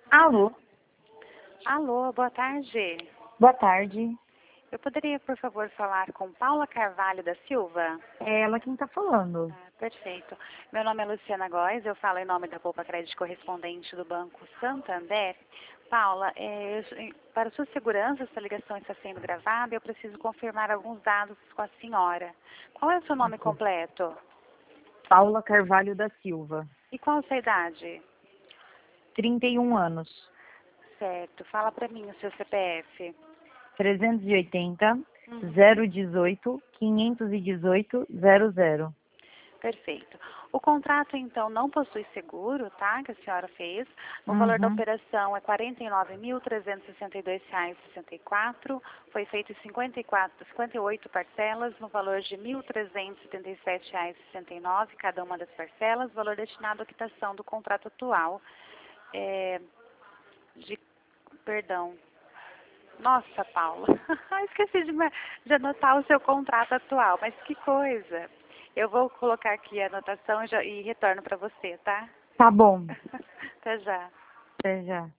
Alô, Alô, boa tarde. boa tarde. Eu poderia, por favor, falar com Paula Carvalho da Silva? É ela quem está falando. Perfeito. Meu nome é Luciana Góes, eu falo em nome da Poupa Crédito Correspondente do Banco Santander. Paula, para sua segurança, essa ligação está sendo gravada e eu preciso confirmar alguns dados com a senhora. Qual é o seu nome Ok. completo? Paula Carvalho da Silva, E qual a sua idade? 31 anos, Certo. Fala para mim o seu CPF. 380 Uhum. 018 518 00. Perfeito. O contrato, então, não possui seguro, tá? Que a senhora fez. O valor da Uhum. operação é R$ 49.362,64. Foi feito em 58 parcelas, no valor de R$ 1.377,69, cada uma das parcelas, valor destinado à quitação do contrato atual. É, de, perdão. Nossa, Paula, esqueci de anotar o seu contrato atual, mas que coisa. Eu vou colocar aqui a anotação e retorno para você, tá? Tá bom. Até já. Até já.